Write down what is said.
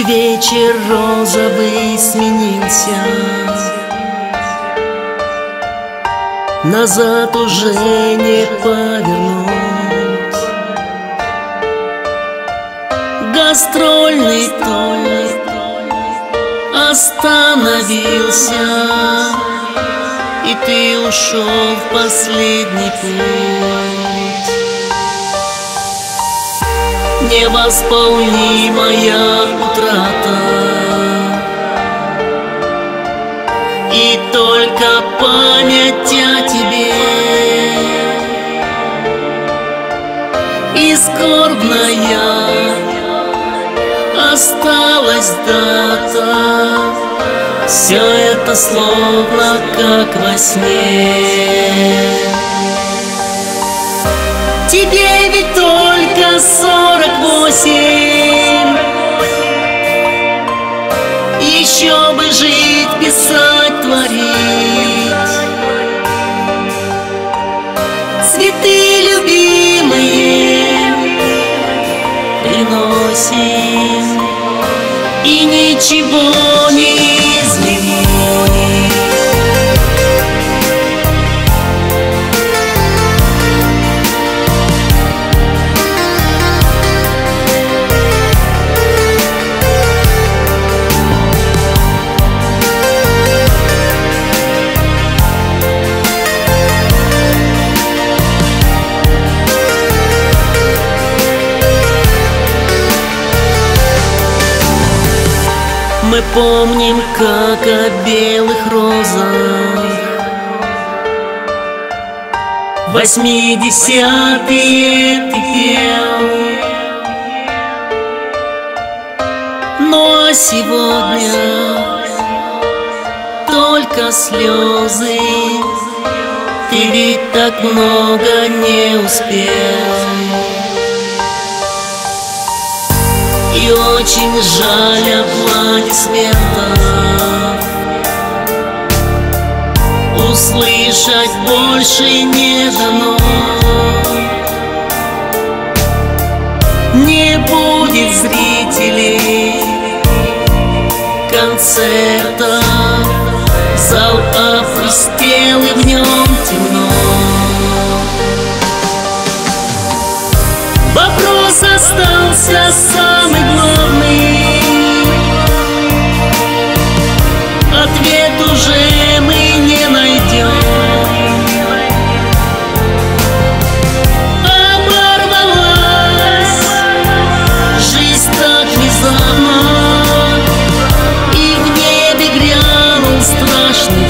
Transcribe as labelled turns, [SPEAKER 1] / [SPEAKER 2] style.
[SPEAKER 1] вечер розовый сменился, назад уже не повернуть. Гастрольный тур остановился, и ты ушел в последний путь. Невосполнимая утрата, и только память о тебе, и скорбная осталась дата. Все это словно как во сне. Тебе ведь только 48, еще бы жить, писать, творить. Цветы любимые приносим, и ничего не изменить. Мы помним, как о белых розах 80-е ты пел. Ну а сегодня только слезы, ты ведь так много не успел. И очень жаль аплодисментов услышать больше не дано. Не будет зрителей концерта, зал опустел и в нем темно. Вопрос остался самый главный, ответ уже мы не найдем. Оборвалась жизнь так внезапно, и в небе грянул страшный